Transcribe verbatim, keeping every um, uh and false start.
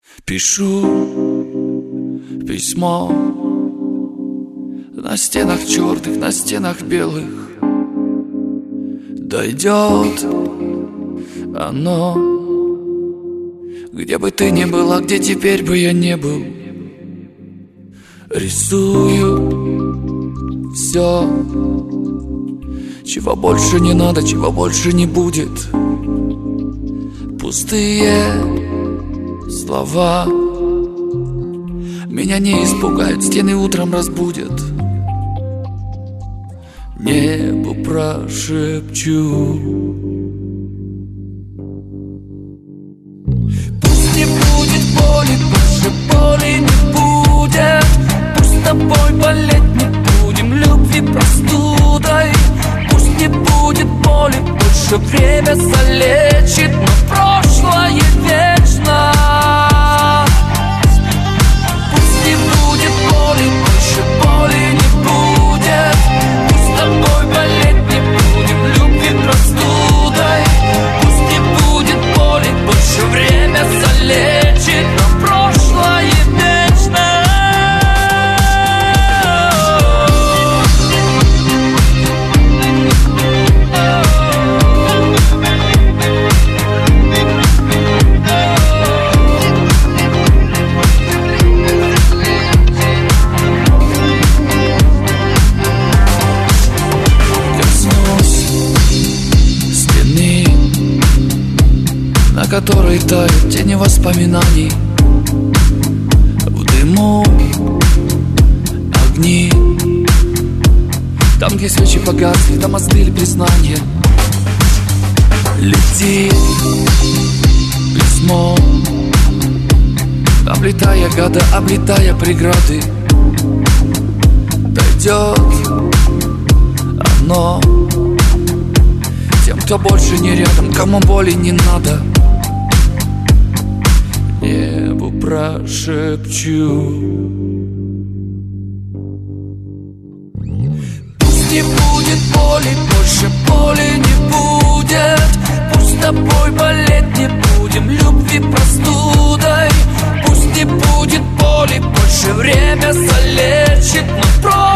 Пишу письмо на стенах черных, на стенах белых. Дойдет оно, где бы ты ни была, где теперь бы я не был. Рисую все, чего больше не надо, чего больше не будет. Пустые слова меня не испугают, стены утром разбудят. Небу прошепчу: пусть не будет боли, больше боли не будет. Пусть с тобой болеть не будем, любви простудой. Пусть не будет боли, больше время залечит, но прошлое вечно. Пусть не будет боли, больше боли не будет. Пусть с тобой болеть не будем, любви простудой. Пусть не будет боли, больше время залечит, но прошлое вечно. На которой тают тени воспоминаний. В дыму огни, там, где свечи погасли, там остыли признания. Летит письмо, облетая года, облетая преграды. Дойдет оно тем, кто больше не рядом, кому боли не надо. Небу прошепчу: пусть не будет боли, больше боли не будет. Пусть с тобой болеть не будем, любви простудой. Пусть не будет боли, больше время залечит, но просто